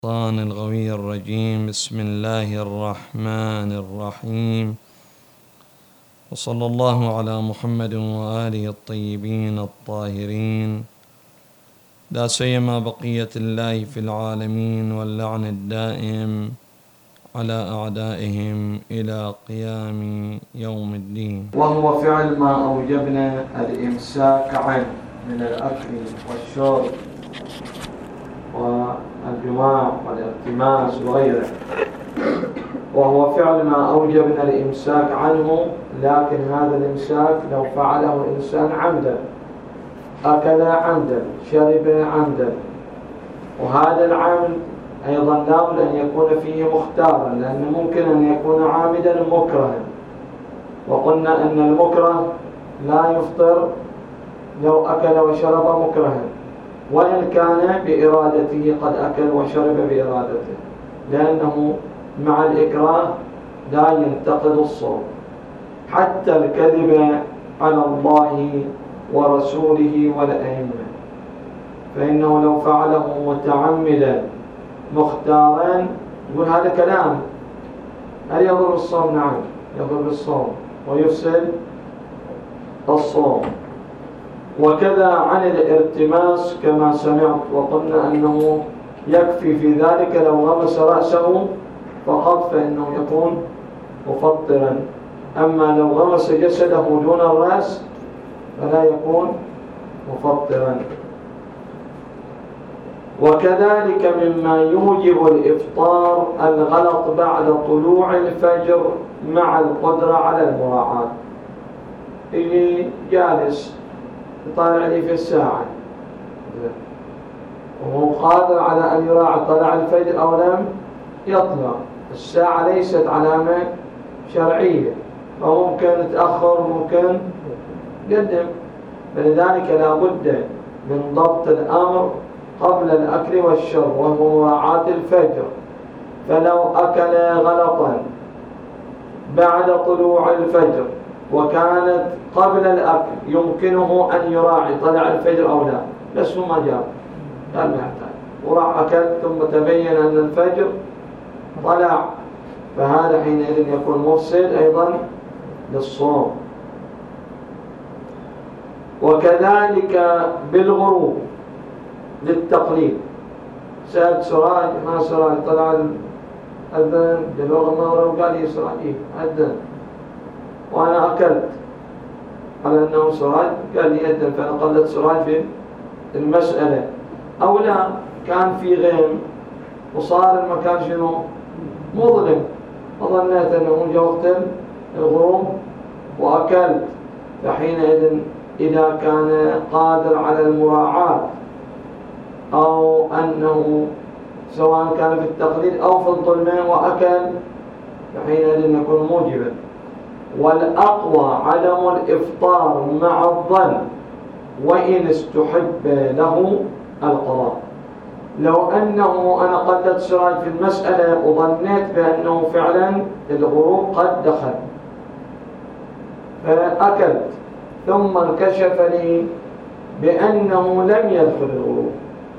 الشيطان الغوي الرجيم. بسم الله الرحمن الرحيم، وصلى الله على محمد وآله الطيبين الطاهرين، لا سيما بقية الله في العالمين، واللعن الدائم على أعدائهم إلى قيام يوم الدين. وهو فعل ما أوجبنا الإمساك عنه من الأكل والشرب والجماع والالتماس وغيره، وهو فعل ما أوجبنا الإمساك عنه. لكن هذا الإمساك لو فعله إنسان عمدا، أكل عمدا، شرب عمدا، وهذا العمد أيضا لابد أن يكون فيه مختارا، لأنه ممكن أن يكون عامدا مكرها، وقلنا أن المكره لا يفطر لو أكل وشرب مكرها، وإن كان بإرادته قد أكل وشرب بإرادته، لأنه مع الإكراه لا ينتقض الصوم. حتى الكذب على الله ورسوله والأئمة، فإنه لو فعله متعمدا مختارا يقول هذا كلام، هل يضر الصوم؟ نعم يضر الصوم ويفسد الصوم. وكذا عن الارتماس كما سمعت، وقلنا أنه يكفي في ذلك لو غمس رأسه فقط فإنه يكون مفطرا، أما لو غمس جسده دون الرأس فلا يكون مفطرا. وكذلك مما يوجب الإفطار الغلط بعد طلوع الفجر مع القدرة على المراعاة. اللي جالس يطالع لي في الساعة وهو قادر على أن يراعي طلع الفجر أو لم يطلع، الساعة ليست علامة شرعية، فممكن تأخر وممكن يقدم، فلذلك لا بد من ضبط الأمر قبل الأكل والشرب وهو مراعاة الفجر. فلو أكل غلطا بعد طلوع الفجر وكانت قبل الأكل يمكنه أن يراعي طلع الفجر أو لا، بس هو ما جاب، قال ما يحتاج، وراح أكل ثم تبين أن الفجر طلع، فهذا حينئذ يكون مفسد أيضا للصوم. وكذلك بالغروب للتقليد، سألت سراج ما سراج، طلع الأذان بلغة المغرب قال لي سراج أذن، وأنا أكلت على أنه سراج قال لي أذن، فأنا قلت سراج في المسألة. أو لا كان في غيم وصار المكان شنو مظلم، وظنيت أنه جاء وقت الغروب وأكلت، فحينئذ إذا كان قادر على المراعاة أو أنه سواء كان في التقليد أو في الظلم وأكل فحينئذ يكون موجبا. والأقوى عدم الإفطار مع الظن، وإن استحب له القضاء. لو أنه أنا قدت سراج في المسألة وظنيت بأنه فعلا الغروب قد دخل فأكلت، ثم انكشف لي بأنه لم يدخل الغروب،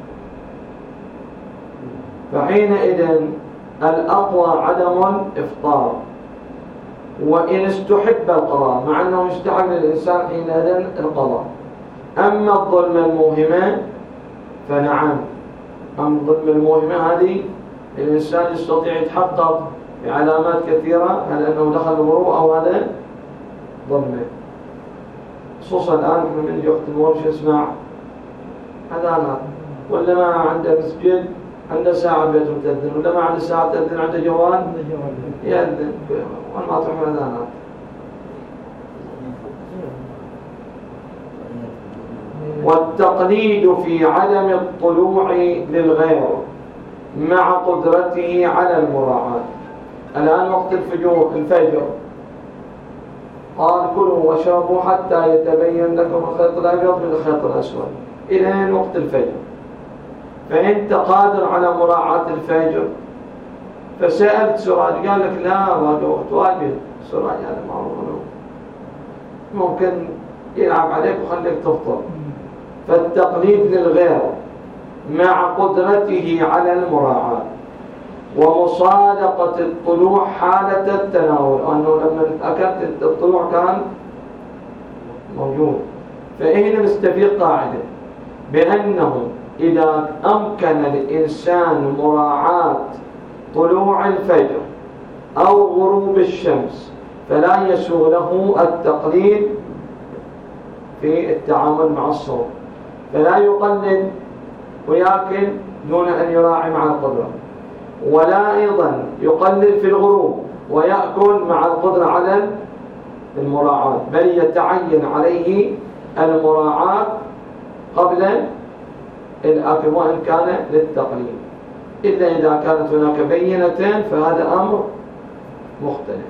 فحينئذ الأقوى عدم الإفطار، وإن استحب القضاء، مع أنه يستحب للإنسان حينئذ القضاء. أما الظلم الموهمة فنعم، أما الظلم الموهمة هذه الإنسان يستطيع يتحقق بعلامات كثيرة هل أنه دخل الغروب أو هذا ظلمه. خصوصا الآن من وقت المورش يسمع أذانات، ولا ما عنده مسجد عنده ساعة بيته تأذن، ولا ما عنده ساعة تأذن عنده جوال يأذن، وأنا ما تروح الأذانات. والتقليد في عدم الطلوع للغير مع قدرته على المراعاة. الآن وقت الفجر قال كلوا واشربوا حتى يتبين لكم الخيط الأبيض من الخيط الأسود إلى وقت الفجر، فأنت قادر على مراعاة الفجر، فسألت سراج قال لك لا هذا وقت واجب. سراج هذا معروف ممكن يلعب عليك وخليك تفطر. فالتقليد للغير مع قدرته على المراعاة ومصادقة الطلوع حالة التناول، أنه لما تأكدت الطلوع كان موجود. فهنا نستفيد قاعدة بأنه إذا أمكن الإنسان مراعاة طلوع الفجر أو غروب الشمس فلا يسوغ له التقليد في التعامل مع الصوم، فلا يقلد ويأكل دون أن يراعي مع القدرة، ولا أيضا يقلد في الغروب ويأكل مع القدرة على المراعاة، بل يتعين عليه المراعاة قبل الأكل وإن كان للتقليد، إلا إذا كانت هناك بينتين فهذا أمر مختلف.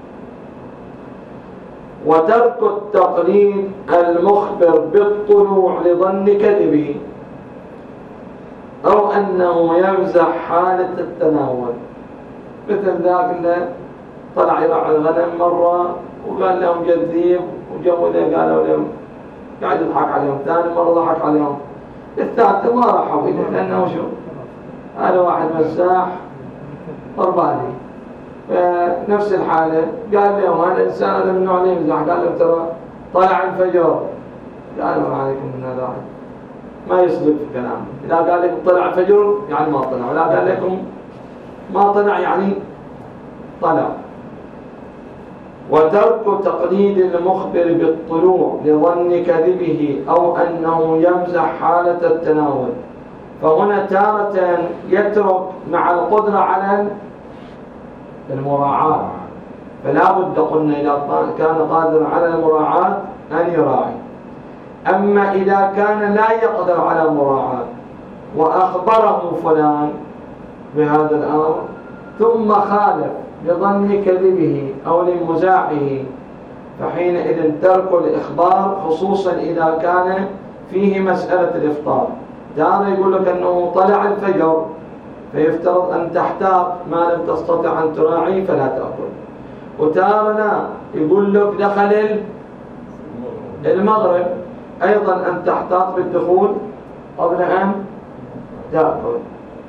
وترك التقليد المخبر بالطلوع لظن كذبه أو أنه يمزح حالة التناول، مثل ذاك اللي طلع يرعى الغنم مرة وقال لهم جذيب وجوا له قالوا لهم قاعد يضحك عليهم، ثاني مرة ضحك عليهم، الثالثة ما راحوا إليه لأنه شو هذا واحد مساح ضربالي. فنفس الحالة قال لهم هذا الإنسان هذا من نوع يمزح، قال لهم ترى طلع الفجر، قالوا عليكم من هذا ما يصدق في الكلام، إذا قال لكم طلع الفجر يعني ما طلع، ولا قال لكم ما طلع يعني طلع. وترك تقليد المخبر بالطلوع لظن كذبه أو أنه يمزح حالة التناول، فهنا تارة يترك مع القدرة على المراعاة، فلا بد قلنا إذا كان قادرا على المراعاة أن يراعي. أما إذا كان لا يقدر على المراعاة وأخبره فلان بهذا الأمر ثم خالف لظن كذبه أو لمزاحه، فحينئذ ترك الإخبار، خصوصا إذا كان فيه مسألة الإفطار. دار يقول لك أنه طلع الفجر فيفترض أن تحتاط، ما لم تستطع أن تراعي فلا تأكل. وتارنا يقول لك دخل المغرب أيضا أن تحتاط بالدخول قبل أن تأكل.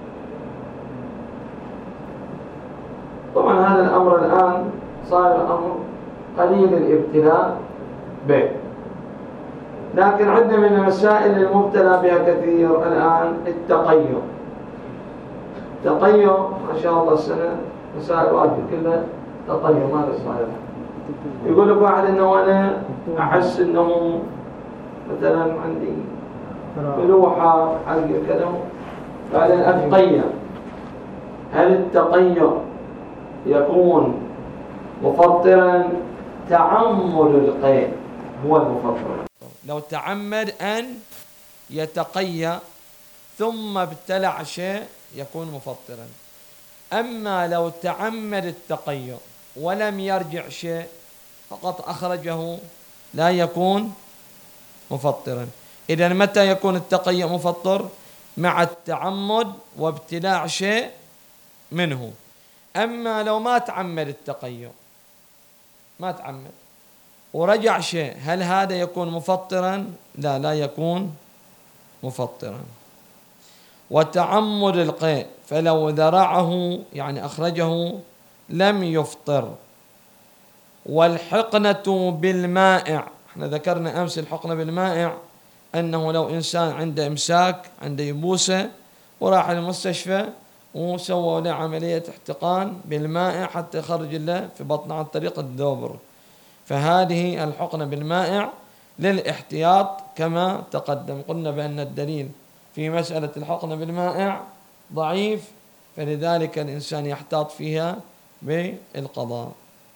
طبعا هذا الأمر الآن صار أمر قليل الابتلاء به، لكن عندنا من المسائل المبتلى بها كثير الآن التقيؤ. التقيؤ ما شاء الله السنة مسائل واجب كلها تقيؤ، ما صاير. يقول لك واحد إنه أنا أحس إنه مثلا عندي ملوحة حق كذا بعدين أتقيأ. هل التقيؤ يكون مفطرا؟ تعمد القيء هو المفطر. لو تعمد أن يتقيأ ثم ابتلع شيء يكون مفطرا. أما لو تعمد التقيؤ ولم يرجع شيء فقط أخرجه لا يكون مفطرا. إذن متى يكون التقيؤ مفطر؟ مع التعمد وابتلاع شيء منه. أما لو ما تعمد التقيؤ، ما تعمد ورجع شيء، هل هذا يكون مفطرا؟ لا يكون مفطرا. وتعمد القيء فلو ذرعه يعني أخرجه لم يفطر. والحقنة بالمائع، احنا ذكرنا أمس الحقنة بالمائع أنه لو إنسان عنده إمساك، عنده يبوسة وراح المستشفى وسووا له عملية احتقان بالمائع حتى يخرج له في بطنه عن طريق الدوبر، فهذه الحقنة بالمائع للاحتياط كما تقدم. قلنا بأن الدليل في مسألة الحقنة بالمائع ضعيف، فلذلك الإنسان يحتاط فيها بالقضاء.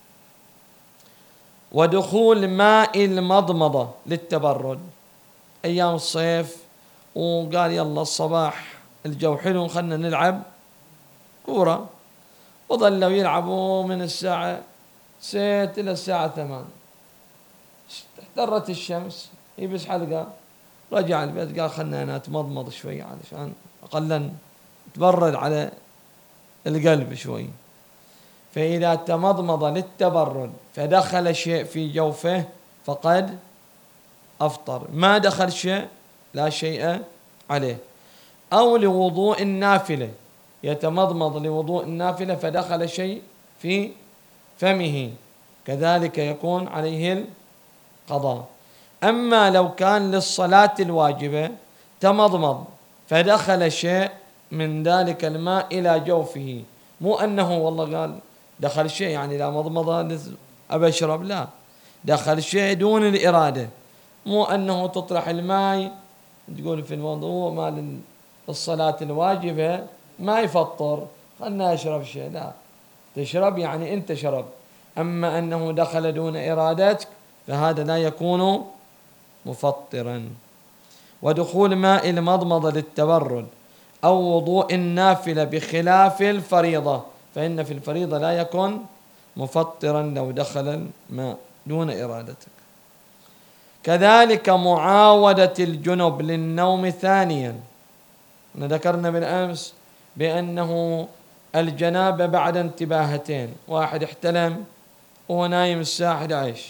ودخول ماء المضمضة للتبرد أيام الصيف، وقال يلا الصباح الجو حلو خلنا نلعب كورة، وظلوا يلعبوا من الساعة 6 إلى الساعة 8، احترت الشمس، يبس حلقة، رجع البيت قال خلنا أنا أتمضمض شوي علشان أقلا تبرد على القلب شوي. فإذا تمضمض للتبرد فدخل شيء في جوفه فقد أفطر، ما دخل شيء لا شيء عليه. أو لوضوء النافلة، يتمضمض لوضوء النافلة فدخل شيء في فمه، كذلك يكون عليه القضاء. أما لو كان للصلاة الواجبة تمضمض فدخل شيء من ذلك الماء إلى جوفه، مو أنه والله قال دخل شيء يعني لا مضمضة أبى أشرب، لا، دخل شيء دون الإرادة، مو أنه تطرح الماء تقول في الوضوء مال الصلاة الواجبة ما يفطر خلنا أشرب شيء، لا، تشرب يعني أنت شرب. أما أنه دخل دون إرادتك فهذا لا يكون مفطرا. ودخول ماء المضمضة للتبرد أو وضوء النافلة بخلاف الفريضة، فإن في الفريضة لا يكون مفطرا لو دخل الماء دون إرادتك. كذلك معاودة الجنب للنوم ثانيا، ذكرنا بالأمس بأنه الجنابة بعد انتباهتين، واحد احتلم وهو نايم الساعة 11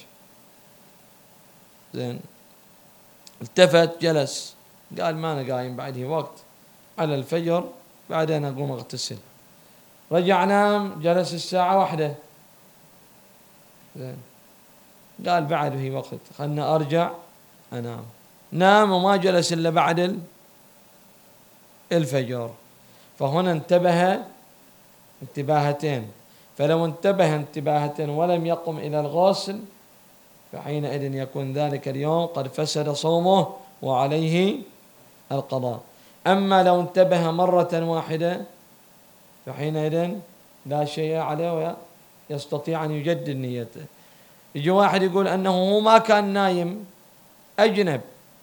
زين، التفت جلس قال ما أنا قايم بعده وقت على الفجر بعدين أقوم أغتسل، رجع نام جلس الساعة 1 زين، قال بعد في وقت خلنا أرجع أنام، نام وما جلس إلا بعد الفجر، فهنا انتبه انتباهتين، فلو انتبه انتباهتين ولم يقم إلى الغسل فحينئذ يكون ذلك اليوم قد فسد صومه وعليه القضاء. أما لو انتبه مرة واحدة فحينئذ لا شيء عليه ويستطيع أن يجدد نيته. يجي واحد يقول أنه هو ما كان نايم أجنب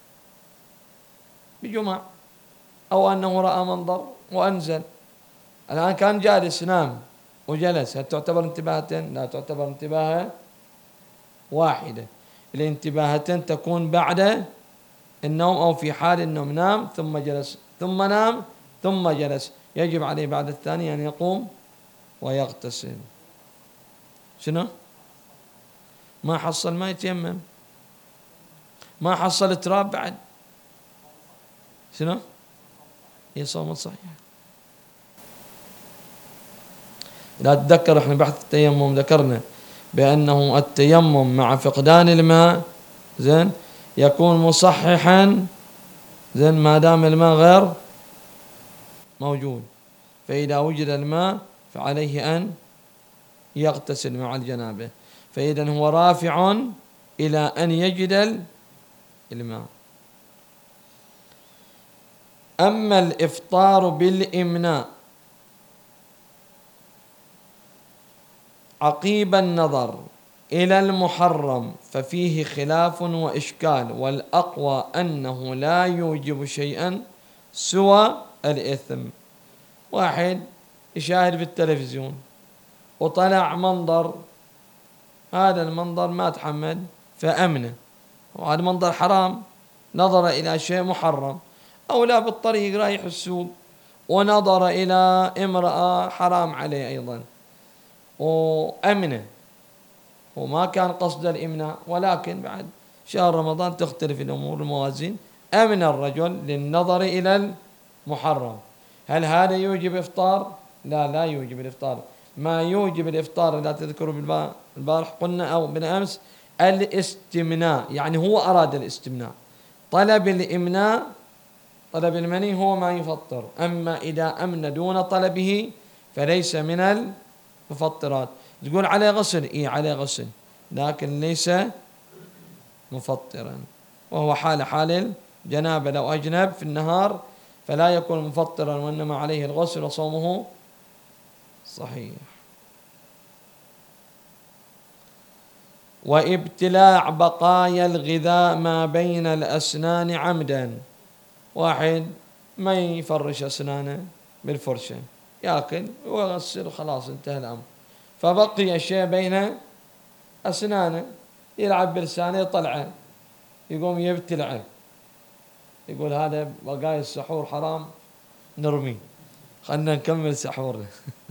بجمع، أو أنه رأى منظر وأنزل، الآن كان جالس نام وجلس، هل تعتبر انتباهتين؟ لا تعتبر انتباهة واحدة. الانتباهتين تكون بعد النوم أو في حال النوم، نام ثم جلس ثم نام ثم جلس، يجب عليه بعد الثاني أن يقوم ويغتسل. شنو؟ ما حصل ما يتيمم، ما حصل تراب بعد شنو؟ يصوم صحيح. لا تتذكر احنا بحث التيمم ذكرنا بأنه التيمم مع فقدان الماء زين يكون مصححا زين ما دام الماء غير موجود، فإذا وجد الماء فعليه أن يغتسل مع الجنابة، فإذا هو رافع إلى أن يجد الماء. أما الإفطار بالإمناء عقيب النظر إلى المحرم ففيه خلاف وإشكال، والأقوى أنه لا يوجب شيئا سوى الإثم. واحد يشاهد في التلفزيون وطلع منظر، هذا المنظر ما تحمل فأمنه، وهذا منظر حرام، نظر إلى شيء محرم، أو لا بالطريق رايح السوق ونظر إلى امرأة حرام عليه أيضا وأمنه، وما كان قصد الإمناء، ولكن بعد شهر رمضان تختلف الأمور الموازين، أمن الرجل للنظر إلى المحرم. هل هذا يوجب إفطار؟ لا، لا يوجب الإفطار. ما يوجب الإفطار لا تذكروا البارح قلنا أو بالأمس الاستمناء، يعني هو أراد الاستمناء، طلب الإمناء طلب المني هو ما يفطر. أما إذا أمن دون طلبه فليس من المفطرات. تقول عليه غسل، إيه عليه غسل، لكن ليس مفطرا، وهو حال الجنابة، لو أجنب في النهار فلا يكون مفطرا، وإنما عليه الغسل وصومه صحيح. وابتلاع بقايا الغذاء ما بين الأسنان عمدا، واحد ما يفرش أسنانه بالفرشة، يأكل ويغسل وخلاص انتهى الأمر، فبقي شيء بين أسنانه، يلعب بلسانه يطلعه، يقوم يبتلعه، يقول هذا بقايا السحور حرام نرمي، خلنا نكمل سحورنا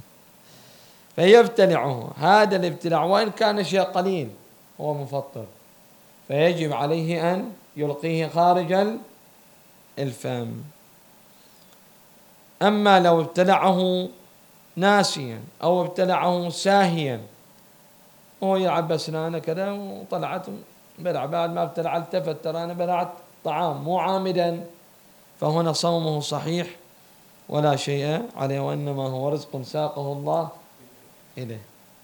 فيبتلعه. هذا الابتلاع وإن كان شيء قليل هو مفطر، فيجب عليه أن يلقيه خارج الفم. أما لو ابتلعه ناسيا أو ابتلعه ساهيا وهو يلعب بأسنانه كذا وطلعت بلع، بعد ما ابتلع التفت ترى أنا بلعت طعام مو عامدا، فهنا صومه صحيح ولا شيء عليه، وإنما هو رزق ساقه الله إليه.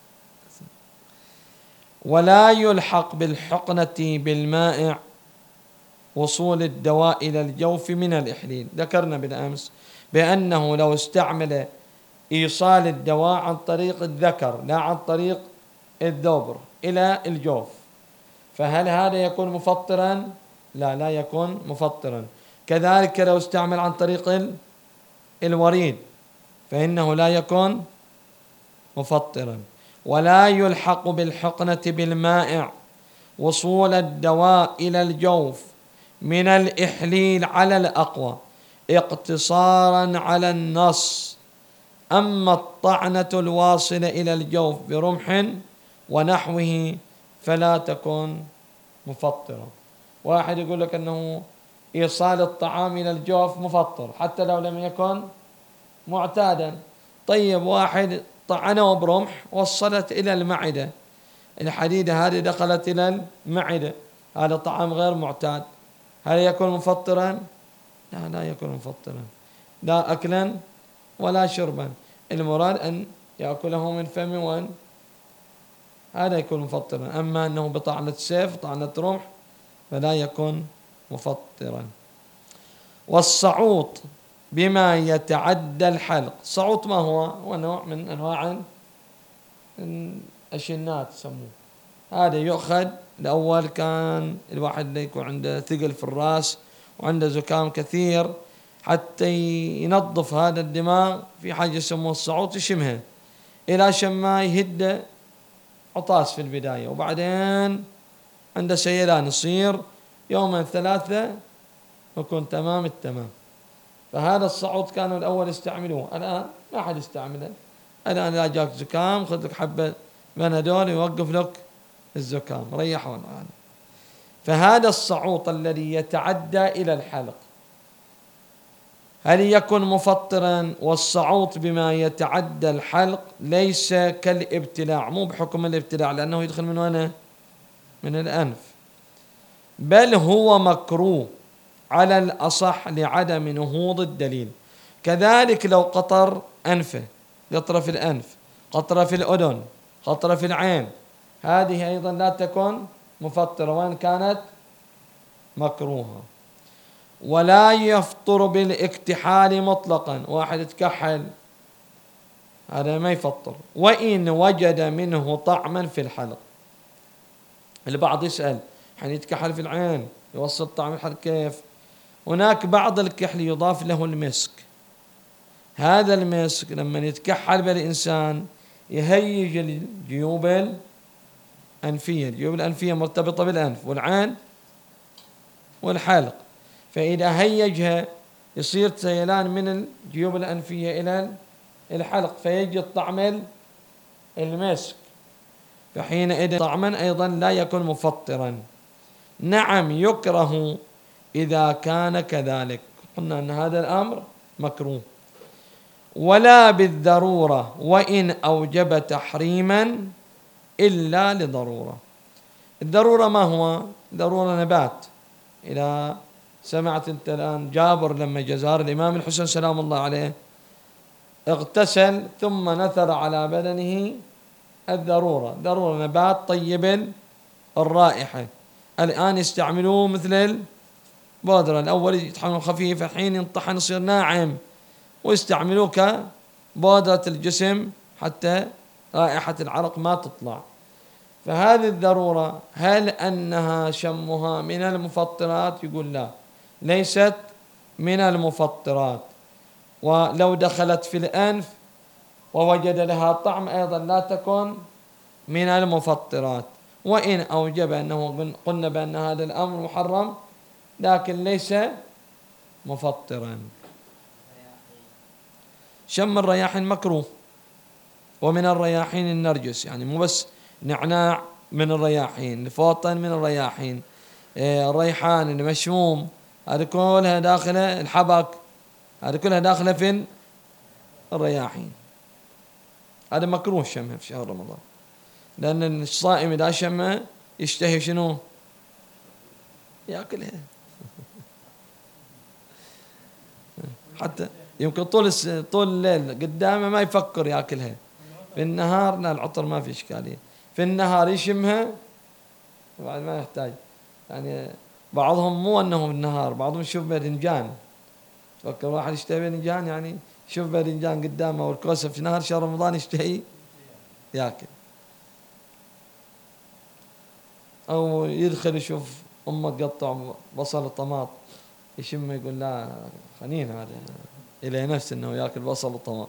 ولا يلحق بالحقنة بالمائع وصول الدواء إلى الجوف من الإحليل. ذكرنا بالأمس بأنه لو استعمل إيصال الدواء عن طريق الذكر لا عن طريق الدبر إلى الجوف، فهل هذا يكون مفطرا؟ لا يكون مفطرا. كذلك لو استعمل عن طريق الوريد فإنه لا يكون مفطرا. ولا يلحق بالحقنة بالمائع وصول الدواء إلى الجوف من الإحليل على الأقوى اقتصارا على النص. أما الطعنة الواصلة إلى الجوف برمح ونحوه فلا تكون مفطرة. واحد يقول لك أنه إيصال الطعام إلى الجوف مفطر حتى لو لم يكن معتادا. طيب واحد طعنه برمح وصلت إلى المعدة، الحديدة هذه دخلت إلى المعدة، هذا طعام غير معتاد، هل يكون مفطرا؟ لا يكون مفطرا، لا أكلا ولا شربا. المراد أن يأكله من فم وأن هذا يكون مفطرا. أما أنه بطعنة سيف طعنة رمح فلا يكون مفطرا. والصعوط بما يتعدى الحلق. صعوط ما هو؟ هو نوع من أنواع الشنات يسموه. هذا يؤخذ الأول كان الواحد يكون عنده ثقل في الرأس وعنده زكام كثير، حتى ينظف هذا الدماغ في حاجة يسموه الصعوط يشمها إلى شما يهد عطاس في البداية، وبعدين عنده سيلان يصير يوما ثلاثة يكون تمام التمام. فهذا الصعود كانوا الأول يستعملوه، الآن ما حد يستعمله. الآن إذا جاك زكام خذ لك حبة بنادول يوقف لك الزكام، ريحون الآن. فهذا الصعوط الذي يتعدى إلى الحلق هل يكون مفطرا؟ والصعوط بما يتعدى الحلق ليس كالابتلاع، مو بحكم الابتلاع لأنه يدخل من وين؟ من الأنف، بل هو مكروه على الأصح لعدم نهوض الدليل. كذلك لو قطر أنفه، قطرة في الأنف، قطرة في الأذن، قطرة في العين، هذه أيضا لا تكون مفطرة وإن كانت مكروهة. ولا يفطر بالاكتحال مطلقا، واحد يتكحل هذا ما يفطر وإن وجد منه طعما في الحلق. البعض يسأل حين يتكحل في العين يوصل طعم الحلق كيف؟ هناك بعض الكحل يضاف له المسك، هذا المسك لما يتكحل بالإنسان يهيج الجيوب الأنفية، الجيوب الأنفية مرتبطة بالأنف والعين والحلق، فإذا هيجها يصير سيلان من الجيوب الأنفية إلى الحلق فيجد طعم المسك، فحينئذ طعما أيضا لا يكون مفطرا. نعم يكره إذا كان كذلك، قلنا أن هذا الأمر مكروه. ولا بالضرورة وإن أوجب تحريما إلا لضرورة. الضرورة ما هو؟ ضرورة نبات. إذا سمعت أنت الآن جابر لما جزار الإمام الحسن سلام الله عليه اغتسل ثم نثر على بدنه الضرورة، ضرورة نبات طيب الرائحة، الآن يستعملوه مثل البودرة، الأول يطحنوا خفيف الحين ينطحن يصير ناعم ويستعملوه كبودرة الجسم حتى رائحة العرق ما تطلع. فهذه الضرورة هل أنها شمها من المفطرات؟ يقول لا، ليست من المفطرات. ولو دخلت في الأنف ووجد لها طعم أيضا لا تكون من المفطرات. وإن أوجب أنه قلنا بأن هذا الأمر محرم لكن ليس مفطرا. شم الرياحين مكروه، ومن الرياحين النرجس، يعني مو بس نعناع من الرياحين، الفوطن من الرياحين، الريحان المشموم، هذه كلها داخلة، الحبك هذه كلها داخلة في الرياحين. هذا مكروه شمه في شهر رمضان، لأن الصائم إذا شمه يشتهي شنو؟ يأكلها. حتى يمكن طول الليل قدامه ما يفكر يأكلها. في النهار لا، العطر ما في إشكالية. في النهار يشمها وبعد ما يحتاج. يعني بعضهم مو أنه بالنهار، بعضهم يشوف باذنجان، فكر واحد يشتهي باذنجان، يعني شوف باذنجان قدامه والكوسة في نهار شهر رمضان يشتهي يأكل. أو يدخل يشوف أمه تقطع بصل وطماط، يشم يقول لا خنين هذا، إلى نفس أنه يأكل بصل وطماط.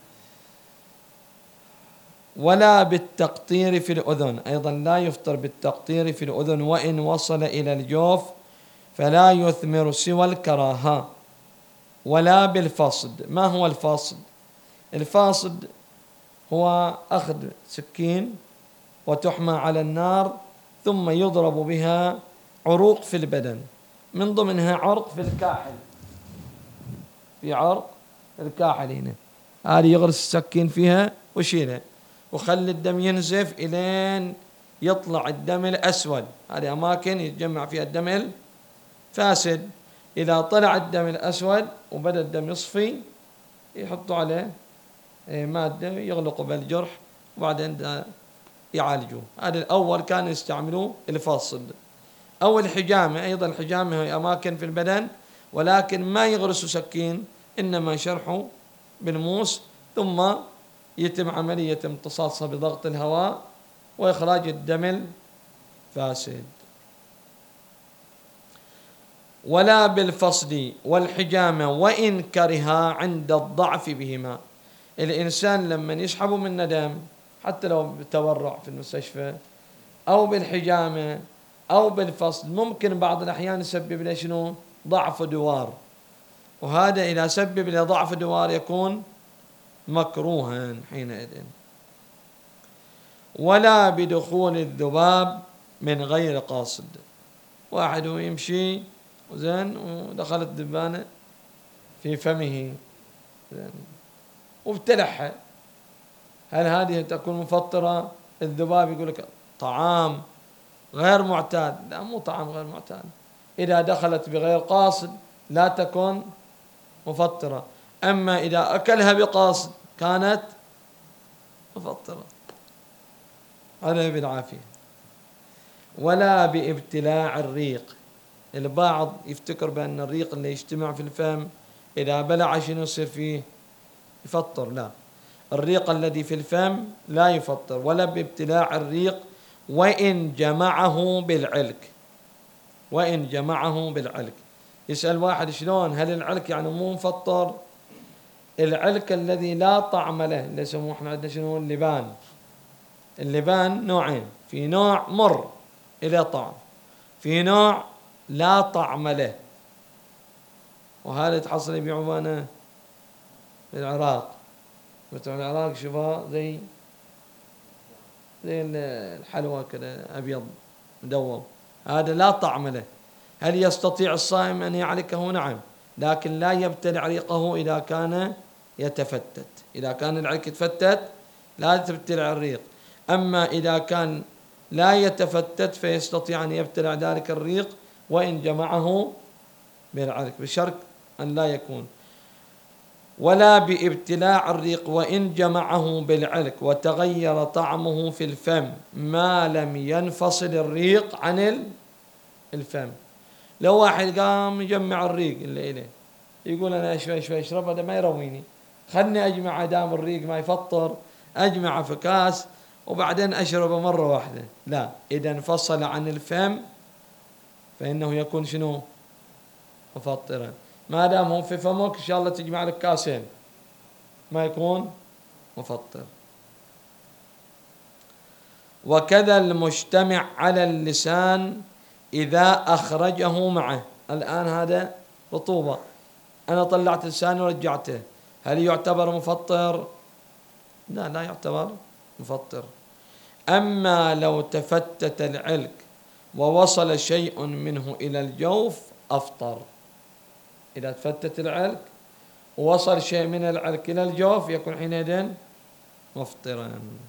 ولا بالتقطير في الأذن، أيضا لا يفطر بالتقطير في الأذن، وإن وصل إلى الجوف فلا يثمر سوى الكراهة. ولا بالفصد. ما هو الفصد؟ الفاصد هو أخذ سكين وتحمى على النار ثم يضرب بها عروق في البدن، من ضمنها عرق في الكاحل، في عرق الكاحل هنا، هذه يغرس السكين فيها ويشيلها وخلي الدم ينزف إلين يطلع الدم الأسود. هذه أماكن يتجمع فيها الدم الفاسد. إذا طلع الدم الأسود وبدأ الدم يصفي يحطوا عليه مادة يغلقوا بالجرح وبعدين يعالجوه. هذا الأول كانوا يستعملوه الفاصد. أو الحجامة، أيضا الحجامة هي أماكن في البدن ولكن ما يغرسوا سكين، إنما شرحوا بالموس ثم يتم عملية امتصاصها بضغط الهواء وإخراج الدم الفاسد. ولا بالفصد والحجامة وإن كرها عند الضعف بهما. الإنسان لما يسحبوا من دم حتى لو بتورع في المستشفى أو بالحجامة أو بالفصد، ممكن بعض الأحيان يسبب له شنو؟ ضعف دوار، وهذا إذا سبب له ضعف دوار يكون مكروها حينئذ. ولا بدخول الذباب من غير قاصد. واحد يمشي زين ودخلت دبانة في فمه وابتلعها، هل هذه تكون مفطرة؟ الذباب يقول لك طعام غير معتاد، لا مو طعام غير معتاد، إذا دخلت بغير قاصد لا تكون مفطرة، أما إذا أكلها بقاصد كانت مفطرة. هذا بالعافية. ولا بابتلاع الريق. البعض يفتكر بأن الريق اللي يجتمع في الفم إذا بلع شنو يصير فيه؟ يفطر. لا، الريق الذي في الفم لا يفطر. ولا بابتلاع الريق وإن جمعه بالعلك. وإن جمعه بالعلك. يسأل واحد شلون؟ هل العلك يعني مو مفطر؟ العلك الذي لا طعم له اللي يسموه احنا عندنا شنو؟ اللبان. اللبان نوعين، في نوع مر إلى طعم، في نوع لا طعم له، وهذا تحصل يبيعونه في العراق. بتوع العراق شوفها زي الحلوى كذا أبيض مدوب، هذا لا طعم له. هل يستطيع الصائم أن يعلكه؟ نعم، لكن لا يبتلع ريقه إذا كان يتفتت. إذا كان العلك يتفتت لا تبتلع الريق، أما إذا كان لا يتفتت فيستطيع أن يبتلع ذلك الريق وإن جمعه بالعلك، بشرط أن لا يكون. ولا بابتلاع الريق وإن جمعه بالعلك وتغير طعمه في الفم ما لم ينفصل الريق عن الفم. لو واحد قام يجمع الريق اللي إليه يقول أنا شوي شوي أشرب، هذا ما يرويني، خلني أجمع دام الريق ما يفطر، أجمع في كاس وبعدين أشربه مرة واحدة. لا، إذا انفصل عن الفم فإنه يكون شنو؟ مفطرا. ما دام هو في فمك إن شاء الله تجمع لك كاسين ما يكون مفطر. وكذا المجتمع على اللسان إذا أخرجه معه. الآن هذا رطوبة، أنا طلعت لساني ورجعته، هل يعتبر مفطر؟ لا، لا يعتبر مفطر. أما لو تفتت العلك ووصل شيء منه إلى الجوف أفطر. إذا تفتت العلك ووصل شيء من العرق إلى الجوف يكون حينئذ مفطرا.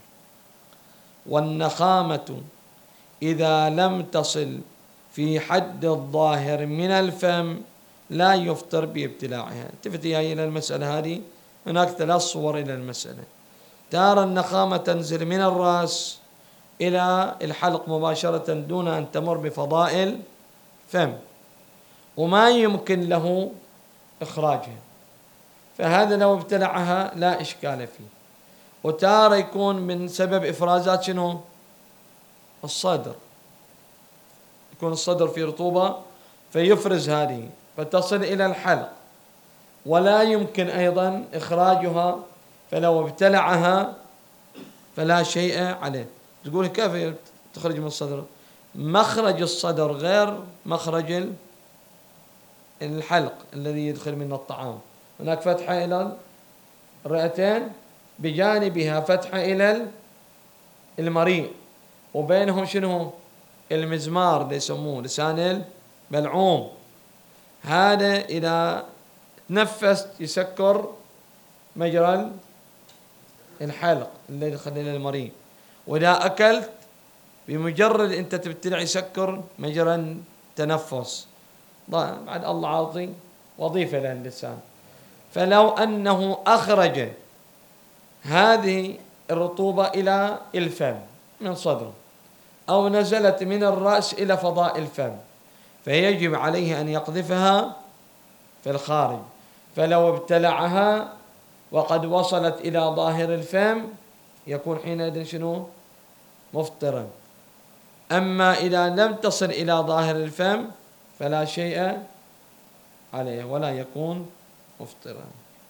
والنخامة إذا لم تصل في حد الظاهر من الفم لا يفطر بابتلاعها. تفتي إلى المسألة هذه، هناك 3 صور إلى المسألة. تارة النخامة تنزل من الرأس إلى الحلق مباشرة دون أن تمر بفضائل فم، وما يمكن له إخراجها، فهذا لو ابتلعها لا إشكال فيه. وتارة يكون من سبب إفرازات شنو؟ الصدر، يكون الصدر في رطوبة فيفرز هذه فتصل إلى الحلق ولا يمكن أيضا إخراجها، فلو ابتلعها فلا شيء عليه. تقول كيف تخرج من الصدر؟ مخرج الصدر غير مخرج الحلق الذي يدخل منه الطعام. هناك فتحة إلى الرئتين، بجانبها فتحة إلى المريء، وبينهم شنو؟ المزمار اللي يسموه لسان البلعوم. هذا إذا تنفست يسكر مجرى الحلق اللي يدخل إلى المريء، وإذا أكلت بمجرد أنت تبتلع يسكر مجرى التنفس. بعد الله عاطي وظيفة للسان. فلو أنه أخرج هذه الرطوبة إلى الفم من صدره، أو نزلت من الرأس إلى فضاء الفم، فيجب عليه أن يقذفها في الخارج. فلو ابتلعها وقد وصلت إلى ظاهر الفم يكون حينئذ شنو؟ مفطرا. أما إذا لم تصل إلى ظاهر الفم فلا شيء عليه ولا يكون مفطرا.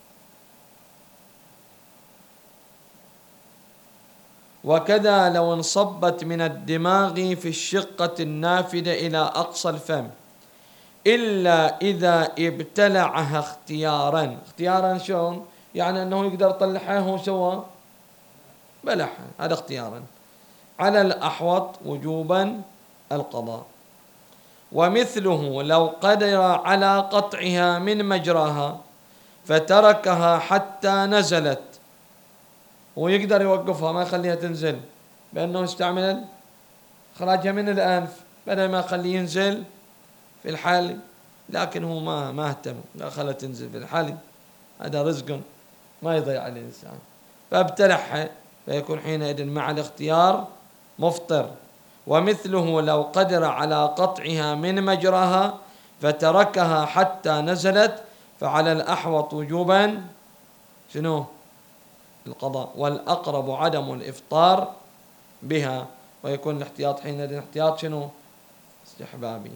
وكذا لو انصبت من الدماغ في الشقة النافذة إلى أقصى الفم، إلا إذا ابتلعها اختيارا. اختيارا شلون؟ يعني أنه يقدر يطلعها هو سوى بلعها، هذا اختيارا. على الأحوط وجوبا القضاء. ومثله لو قدر على قطعها من مجراها فتركها حتى نزلت، ويقدر يوقفها ما يخليها تنزل بأنه يستعمل إخراجها من الأنف بدل ما يخليه ينزل في الحال، لكن هو ما اهتم، لا خلها تنزل في الحال، هذا رزق ما يضيع الإنسان، فابتلعها فيكون حينئذ مع الاختيار مفطر. ومثله لو قدر على قطعها من مجراها فتركها حتى نزلت فعلى الأحوط وجوبا شنو؟ القضاء. والأقرب عدم الإفطار بها، ويكون الاحتياط حينئذ احتياط شنو؟ استحبابي.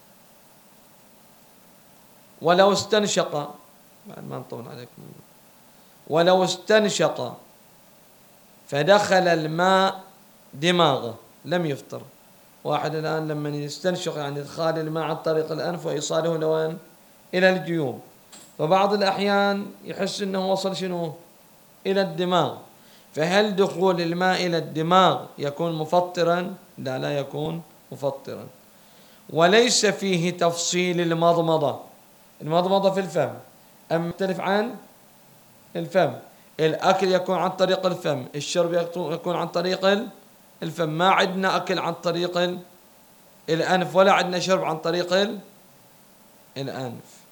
ولو استنشق، بعد ما نطول عليكم، ولو استنشق فدخل الماء دماغه لم يفطر. واحد الآن لما يستنشق يعني إدخال الماء عن طريق الأنف وإيصاله لوين؟ إلى الجيوب، فبعض الأحيان يحس أنه وصل شنو؟ إلى الدماغ، فهل دخول الماء إلى الدماغ يكون مفطرا؟ لا، لا يكون مفطرا. وليس فيه تفصيل المضمضة. المضمضة في الفم أما يختلف عن الفم. الأكل يكون عن طريق الفم، الشرب يكون عن طريق الفم. ما عندنا أكل عن طريق الأنف ولا عندنا شرب عن طريق الأنف.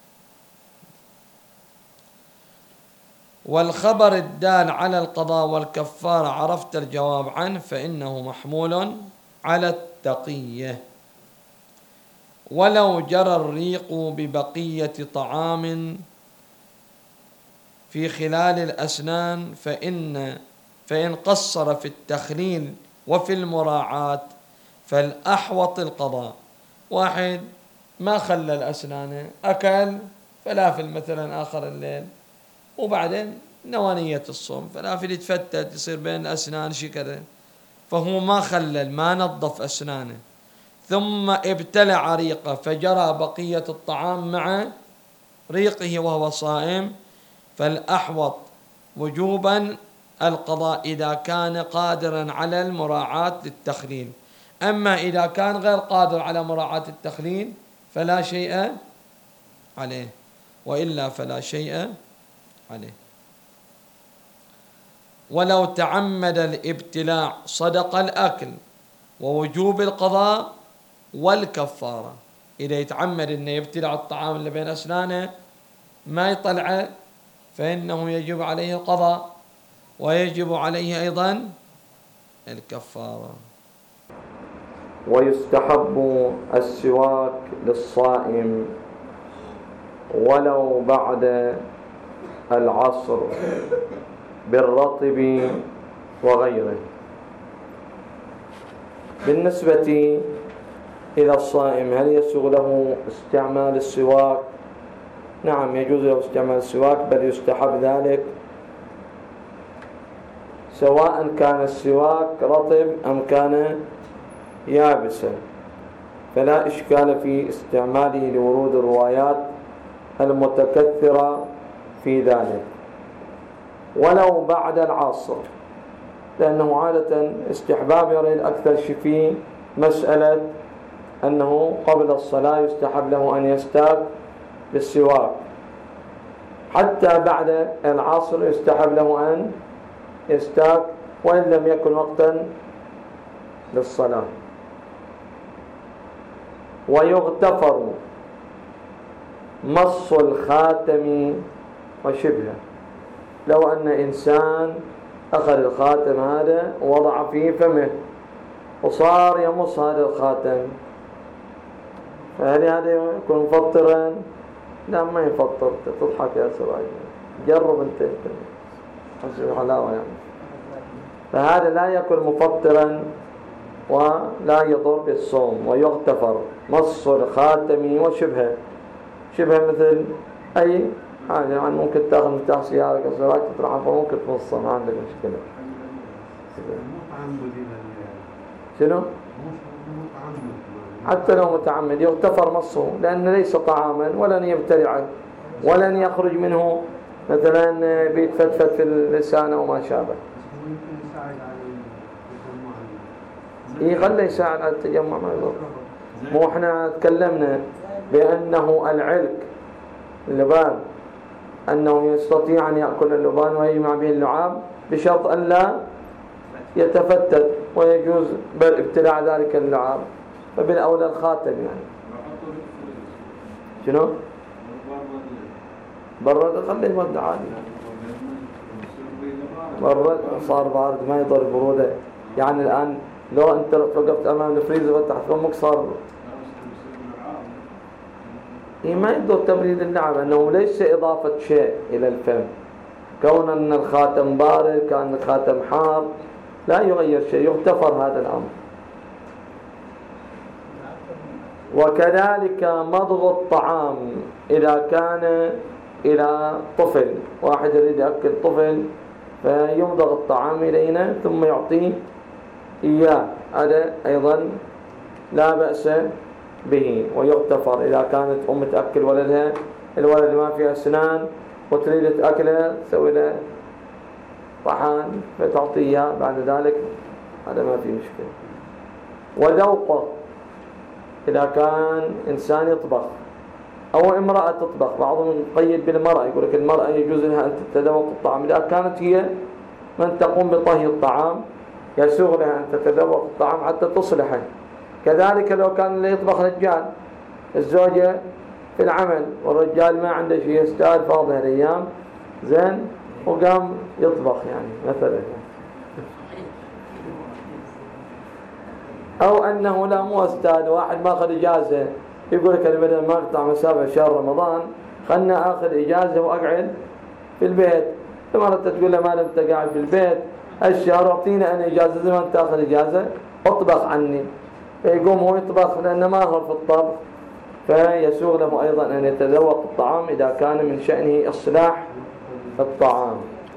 والخبر الدال على القضاء والكفارة عرفت الجواب عنه، فإنه محمول على التقية. ولو جرى الريق ببقية طعام في خلال الأسنان فإن قصر في التخليل وفي المراعاة فالأحوط القضاء. واحد ما خلل أسنانه، أكل فلافل مثلا آخر الليل، وبعدين نوانية الصوم فلافل يتفتت يصير بين الأسنان شي كذا، فهو ما خلل ما نظف أسنانه، ثم ابتلع ريقه فجرى بقية الطعام مع ريقه وهو صائم، فالأحوط وجوبا القضاء إذا كان قادرا على المراعاة للتخليل. أما إذا كان غير قادر على مراعاة التخليل فلا شيء عليه. وإلا فلا شيء عليه. ولو تعمد الابتلاع صدق الأكل ووجوب القضاء والكفارة. إذا يتعمد أنه يبتلع الطعام اللي بين أسنانه ما يطلعه فإنه يجب عليه القضاء ويجب عليه أيضا الكفارة. ويستحب السواك للصائم ولو بعد العصر بالرطب وغيره. بالنسبة إلى الصائم هل يسوغ له استعمال السواك؟ نعم يجوز له استعمال السواك، بل يستحب ذلك سواء كان السواك رطب أم كان يابسا، فلا إشكال في استعماله لورود الروايات المتكثرة في ذلك. ولو بعد العصر، لأنه عادة استحباب يريد أكثر شيء في مسألة أنه قبل الصلاة يستحب له أن يستاك بالسواك، حتى بعد العصر يستحب له أن يستاك وإن لم يكن وقتا للصلاة. ويغتفر مص الخاتم وشبهه. لو أن إنسان أخذ الخاتم هذا ووضع في فمه وصار يمص هذا الخاتم، فهل هذا يكون مفطرا؟ لا ما يفطر. تضحك يا سراج، جرب انت حسب حلاوة يعني. فهذا لا يكون مفطرا ولا يضر بالصوم. ويغتفر مص الخاتم وشبهه. شبهه مثل أي حاجة، يعني ممكن تاخذ مفتاح سيارة كسراج تطرحها فممكن تمصها، ما عندك مشكلة. شنو؟ حتى لو متعمد يغتفر مصه، لأنه ليس طعاما ولن يبتلعه ولن يخرج منه مثلا بيتفتفت في اللسان أو ما شابه. خليه يساعد على التجمع ما يضر. مو احنا تكلمنا بأنه العلك اللبان أنه يستطيع أن يأكل اللبان ويجمع به اللعاب بشرط أن لا يتفتت ويجوز ابتلاع ذلك اللعاب، فبالأولى الخاتم يعني. شنو؟ برد، خليه يبرد عادي. برد صار بارد ما يضر البرودة. يعني الآن لو أنت وقفت أمام الفريزر وفتحت فمك صار ما يضر تبريد اللعب، أنه ليس إضافة شيء إلى الفم. كون أن الخاتم بارد كان الخاتم حار لا يغير شيء، يغتفر هذا الأمر. وكذلك مضغ الطعام إذا كان إلى طفل، واحد يريد يأكل طفل فيمضغ الطعام إلينا ثم يعطيه إياه، هذا أيضا لا بأس به. ويغتفر إذا كانت أم تأكل ولدها، الولد ما فيه أسنان وتريد تأكله تسوي له طحان فتعطيه بعد ذلك، هذا ما فيه مشكلة. وذوقه إذا كان إنسان يطبخ أو امرأة تطبخ، بعضهم يقيد بالمرأة، يقول لك المرأة يجوز لها أن تتذوق الطعام. إذا كانت هي من تقوم بطهي الطعام يسوغ لها أن تتذوق الطعام حتى تصلحه. كذلك لو كان اللي يطبخ رجال، الزوجة في العمل والرجال ما عنده شيء يستاهل فاضي هالأيام زين وقام يطبخ يعني مثلا، أو أنه لا مو أستاذ، واحد ما أخذ إجازة يقول لك أنا بدل ما أقطع مسافة شهر رمضان خلنا أخذ إجازة وأقعد في البيت. مرة تقول له ما لم تقعد في البيت الشهر أعطينا أنا إجازة زي ما أنت أخذ إجازة أطبخ عني، فيقوم هو يطبخ لأنه ماهر في الطبخ، فيسوغ له أيضا أن يتذوق الطعام إذا كان من شأنه إصلاح الطعام.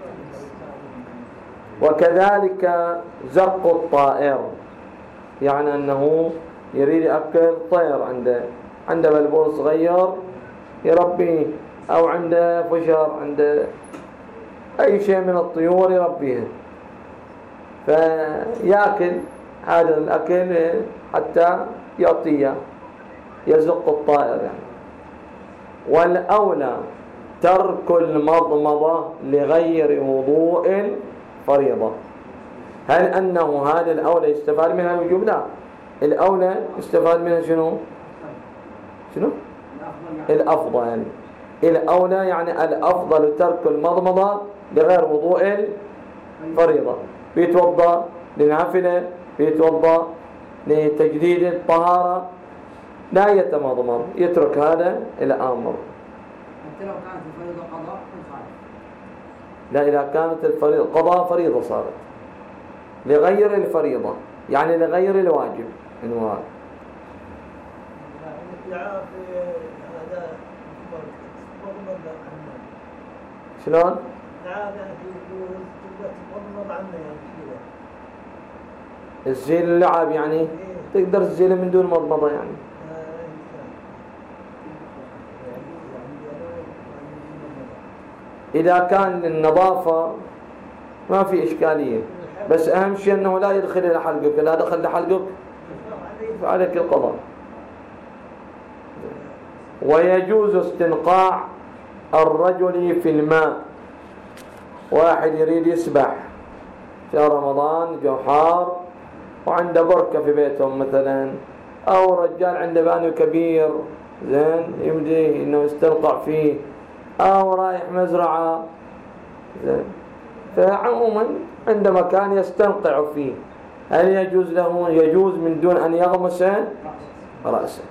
وكذلك زق الطائر، يعني أنه يريد يأكل طير، عنده بلبول صغير يربيه، أو عنده فشر، عنده أي شيء من الطيور يربيه، فيأكل هذا الأكل حتى يعطيه، يزق الطائر يعني. والأولى ترك المضمضة لغير وضوء الفريضة. هل أنه هذا الأولى يستفاد منها الوجوب؟ لا، الأولى يستفاد منها شنو؟ الأفضل. الأولى يعني الأفضل ترك المضمضة لغير وضوء الفريضة. بيتوضأ لنافلة، بيتوضأ لتجديد الطهارة، لا يتمضمض، يترك هذا الأمر. حتى لو كانت الفريضة قضاء لا، إذا كانت الفريضة قضاء فريضة صارت لغير الفريضة، يعني لغير الواجب. شلون؟ الزيل اللعب يعني تقدر تزيله من دون مضمضة يعني. إذا كان النظافة ما في إشكالية، بس أهم شيء أنه لا يدخل إلى حلقك. إذا دخل لحلقك فعليك القضاء. ويجوز استنقاع الرجل في الماء. واحد يريد يسبح في رمضان، جو حار، وعنده بركة في بيتهم مثلا، أو رجال عنده بانيو كبير زين يمديه إنه يستنقع فيه، أو رايح مزرعة زين، فعموما عند مكان يستنقع فيه. هل يجوز له؟ يجوز من دون أن يغمس رأسه.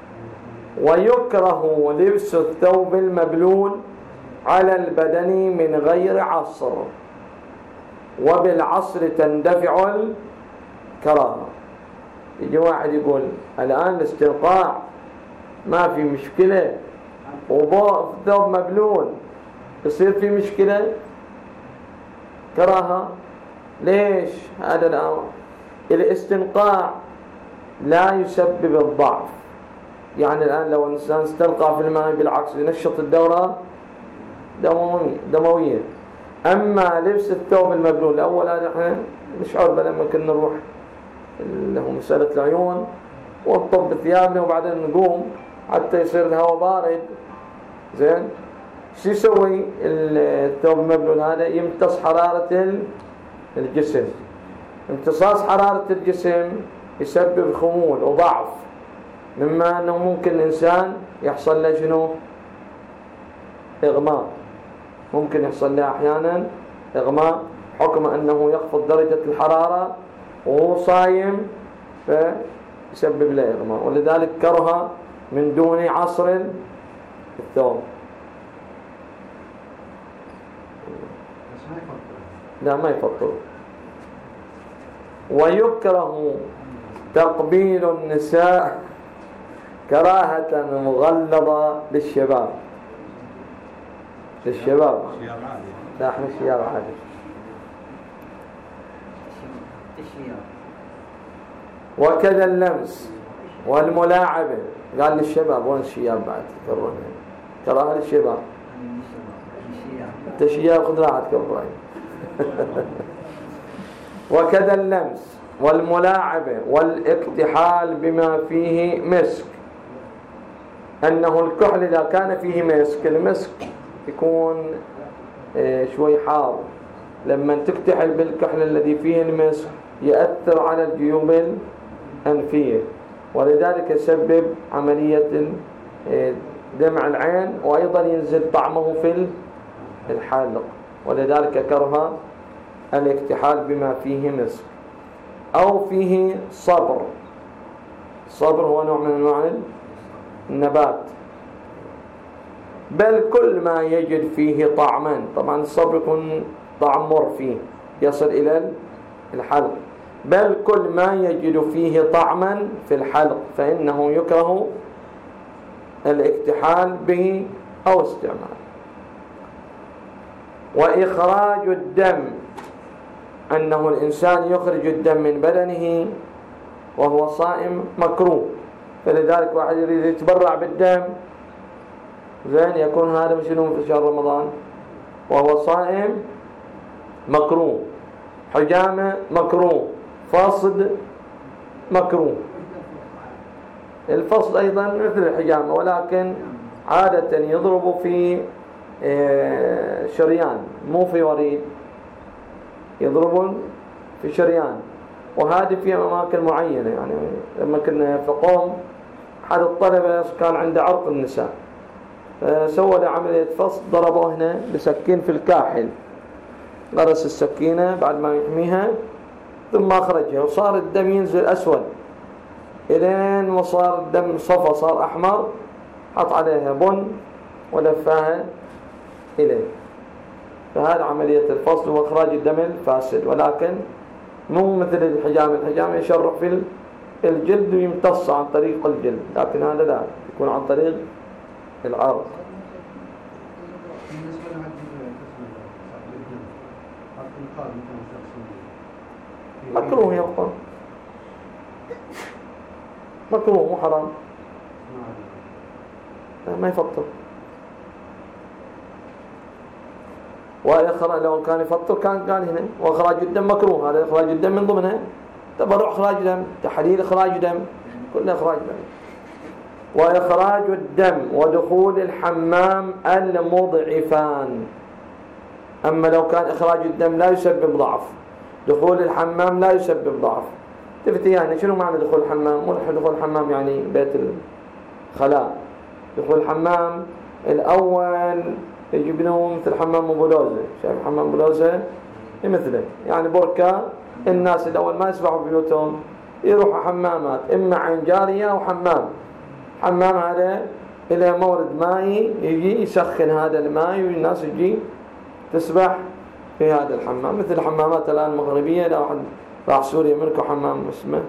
ويكره لبس الثوب المبلول على البدن من غير عصر، وبالعصر تندفع الكراهة. يجي واحد يقول الآن الاستنقاع ما في مشكلة، وثوب مبلول يصير في مشكلة، كراهة. ليش هذا الأمر؟ الاستنقاع لا يسبب الضعف. يعني الآن لو الإنسان استنقع في الماء بالعكس ينشط الدورة دموية. أما لبس الثوب المبلول، أول هذا احنا نشعر لما كنا نروح اللي هو مسألة العيون ونطب ثيابنا وبعدين نقوم حتى يصير الهواء بارد زين. شو يسوي الثوب المبلول هذا؟ يمتص حرارة الجسم. امتصاص حرارة الجسم يسبب خمول وضعف، مما أنه ممكن الإنسان يحصل له شنو؟ إغماء. ممكن يحصل له أحيانا إغماء حكم أنه يخفض درجة الحرارة وهو صايم، فيسبب له إغماء. ولذلك كره من دون عصر الثوب. لا، ما يفطر. ويكره تقبيل النساء كراهة مغلظة للشباب. لا، احنا الشياب عادي. وكذا اللمس والملاعبة. قال للشباب، وين الشياب بعد؟ كراهة للشباب. انت شياب، خذ راحتك ابراهيم. وكذا اللمس والملاعبة والاكتحال بما فيه مسك. أنه الكحل إذا كان فيه مسك، المسك يكون شوي حار، لما تكتحل بالكحل الذي فيه المسك يأثر على الجيوب الأنفية، ولذلك يسبب عملية دمع العين، وأيضا ينزل طعمه في الحلق، ولذلك كره الاكتحال بما فيه مسك. أو فيه صبر. الصبر هو نوع من أنواع النبات. بل كل ما يجد فيه طعما، طبعا الصبر يكون طعم مر فيه يصل إلى الحلق. بل كل ما يجد فيه طعما في الحلق فإنه يكره الاكتحال به أو استعمال. وإخراج الدم، أنه الإنسان يخرج الدم من بدنه وهو صائم مكروه. فلذلك واحد يريد يتبرع بالدم زين، يكون هذا مشنو في شهر رمضان وهو صائم مكروه. حجامة مكروه، فصد مكروه. الفصد أيضا مثل الحجامة، ولكن عادة يضرب في شريان مو في وريد، يضربون في شريان، وهذه في أماكن معينة. يعني لما كنا في قوم أحد الطلبة كان عنده عرق النساء، فسوى له عملية فصل، ضربوه هنا بسكين في الكاحل، غرس السكينة بعد ما يحميها ثم أخرجها، وصار الدم ينزل أسود إلين ما صار الدم صفى صار أحمر، حط عليها بن ولفاها إليه. فهذا عملية الفصل وإخراج الدم الفاسد، ولكن مو مثل الحجام. الحجام يشرح في الجلد ويمتص عن طريق الجلد، لكن هذا لا، يكون عن طريق العرق. مكروه يبقى مكروه مو حرام، ما يفطر. لو كان يفطر كان قال هنا واخراج الدم مكروه. هذا اخراج الدم من ضمنها تبرع اخراج دم، تحليل اخراج دم، كله اخراج دم. واخراج الدم ودخول الحمام المضعفان. اما لو كان اخراج الدم لا يسبب ضعف، دخول الحمام لا يسبب ضعف. تفتي يعني شنو معنى دخول الحمام؟ مو دخول الحمام يعني بيت الخلاء. دخول الحمام الاول يجيبونه مثل حمام بولوزه، شايف حمام بولوزه مثله، يعني بركه. الناس الاول ما يسبحوا في بيوتهم، يروحوا حمامات، اما عين جاريه او حمام هذا الى مورد مائي، يجي يسخن هذا الماء والناس يجي تسبح في هذا الحمام. مثل الحمامات الان المغربيه، لو واحد راح سوريا ملكه حمام اسمه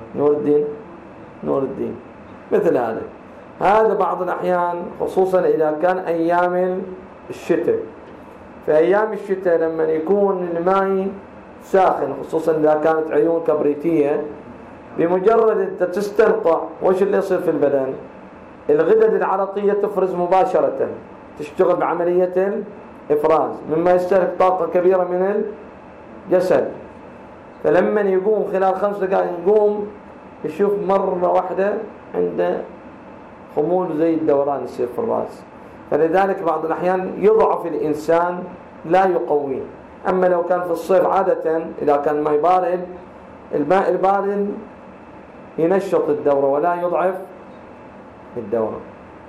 نور الدين مثل هذا بعض الأحيان، خصوصا إذا كان أيام الشتاء. في أيام الشتاء لما يكون الماء ساخن، خصوصا إذا كانت عيون كبريتية، بمجرد أنت تستنقع وش اللي يصير في البدن؟ الغدد العرقية تفرز مباشرة، تشتغل بعملية الإفراز، مما يستهلك طاقة كبيرة من الجسد. فلما يقوم خلال 5 دقائق يقوم يشوف مرة واحدة عنده خمول زي الدوران يصير في الرأس. فلذلك بعض الأحيان يضعف الإنسان لا يقويه. أما لو كان في الصيف عادة إذا كان الماء بارد، الماء البارد ينشط الدورة ولا يضعف الدورة.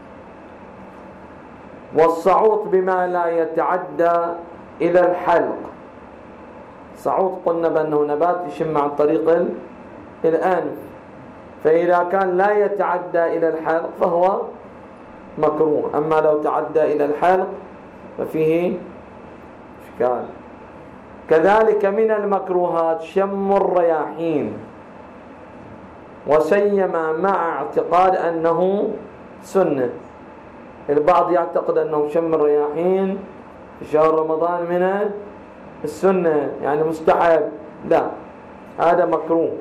والصعوط بما لا يتعدى إلى الحلق. صعوط قلنا بأنه نبات يشم عن طريق الأنف، فإذا كان لا يتعدى إلى الحلق فهو مكروه. أما لو تعدى إلى الحلق ففيه إشكال. كذلك من المكروهات شم الرياحين، وسيما مع اعتقاد أنه سنة. البعض يعتقد أنه شم الرياحين في شهر رمضان من السنة، يعني مستحب. لا، هذا مكروه.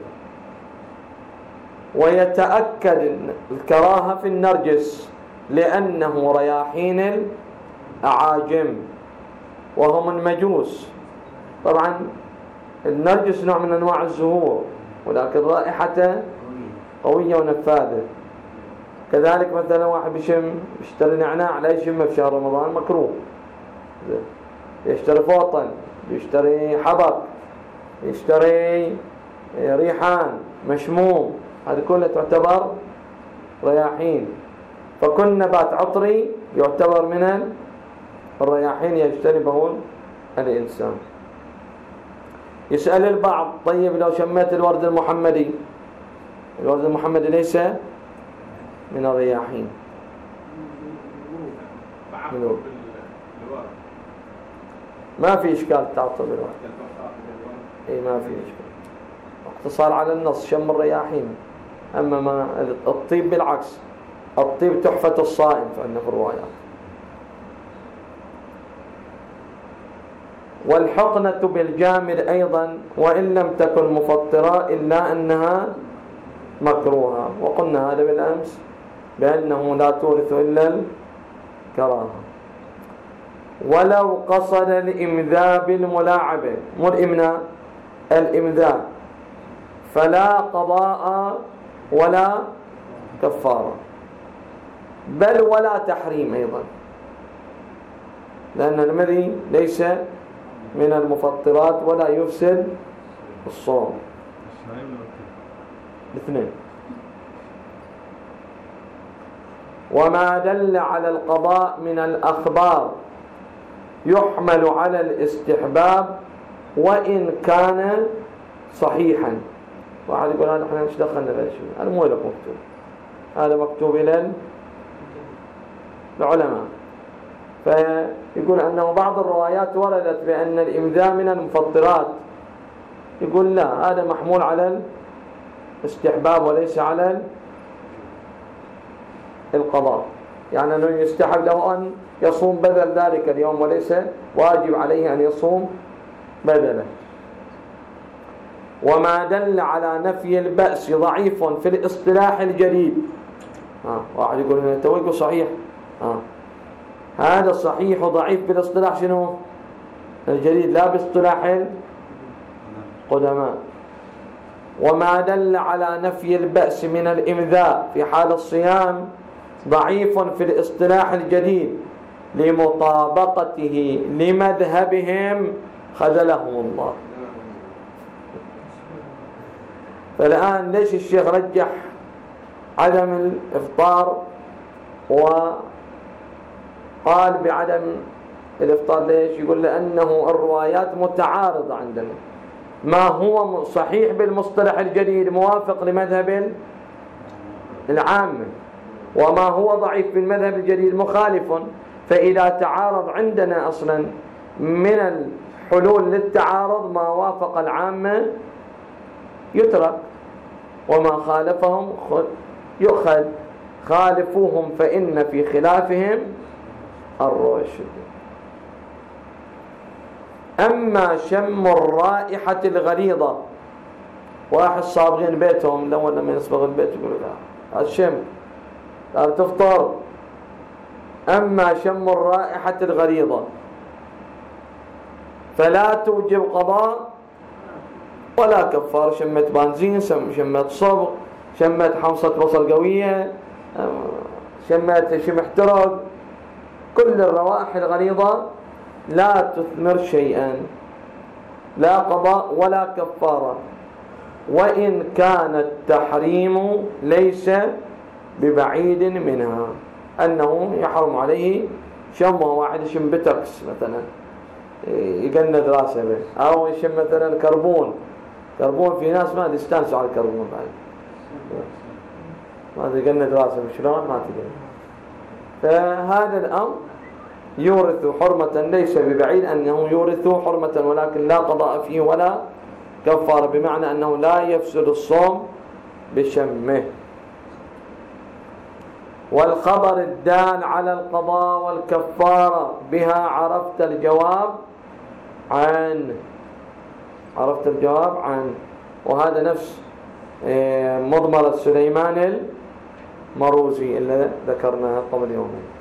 ويتأكد الكراهة في النرجس، لأنه رياحين الأعاجم وهم المجوس. طبعا النرجس نوع من أنواع الزهور، ولكن رائحته قوية ونفاذة. كذلك مثلا واحد يشتري نعناع لا يشمه في شهر رمضان، مكروه. يشتري فوطن، يشتري حبق، يشتري ريحان مشموم، هذه كلها تعتبر رياحين. فكل نبات عطري يعتبر من الرياحين يجتنبه الإنسان. يسأل البعض: طيب لو شميت الورد المحمدي، الورد المحمدي ليس من الرياحين. ما في إشكال تعطر بالورد، إيه ما في إشكال، اقتصار على النص شم الرياحين. أما ما الطيب بالعكس، الطيب تحفة الصائم فإنه في الروايات. والحقنة بالجامد أيضا وإن لم تكن مفطرة إلا أنها مكروهة، وقلنا هذا بالأمس بأنه لا تورث إلا الكراهة. ولو قصد الإمذاء بالملاعبة، مو الإمناء، الإمذاء، فلا قضاء ولا كفارة. بل ولا تحريم أيضا، لأن المذي ليس من المفطرات ولا يفسد الصوم. الاثنين. وما دل على القضاء من الأخبار يحمل على الاستحباب وإن كان صحيحا. واحد يقول هذا احنا مش دخلنا بهذا الشيء، هذا مو لك مكتوب، هذا مكتوب إلى العلماء. فيقول أنه بعض الروايات وردت بأن الإمذاء من المفطرات، يقول لا، هذا محمول على الاستحباب وليس على القضاء، يعني أنه يستحب له أن يصوم بدل ذلك اليوم وليس واجب عليه أن يصوم بدله. وما دل على نفي البأس ضعيف في الاصطلاح الجديد. واحد يقول إنه تويق صحيح، هذا صحيح وضعيف بالاصطلاح شنو الجديد، لا باصطلاح القدماء. وما دل على نفي البأس من الإمذاء في حال الصيام ضعيف في الاصطلاح الجديد لمطابقته لمذهبهم خذلهم الله. فالآن ليش الشيخ رجح عدم الإفطار وقال بعدم الإفطار؟ ليش؟ يقول لأنه الروايات متعارضة عندنا، ما هو صحيح بالمصطلح الجديد موافق لمذهب العامة، وما هو ضعيف بالمذهب الجديد مخالف. فإذا تعارض عندنا أصلا من الحلول للتعارض ما وافق العامة يترك، وما خالفهم يؤخذ. خالفوهم فإن في خلافهم الرشد. أما شم الرائحة الغليظة، واحد صابغين بيتهم، لو لما يصبغ البيت يقولوا لا الشم لا تفطر. أما شم الرائحة الغليظة فلا توجب قضاء ولا كفار. شمت بنزين، شمت صبغ، شمت حمصة بصل قوية، شمت شم احترق، كل الروائح الغليظة لا تثمر شيئا، لا قضاء ولا كفارة، وإن كان التحريم ليس ببعيد منها، أنه يحرم عليه شم. واحد يشم بتركس مثلا يقند راسه به، أو يشم مثلا كربون. في ناس ما يستانسوا على الكربون بعد، ما يقند راسه شلون ما تقند. فهذا الأمر يورث حرمة، ليس ببعيد أنه يورث حرمة، ولكن لا قضاء فيه ولا كفارة، بمعنى أنه لا يفسد الصوم بشمه. والخبر الدال على القضاء والكفارة بها عرفت الجواب عن وهذا نفس مضمرة سليمان المروزي اللي ذكرناها قبل يومين.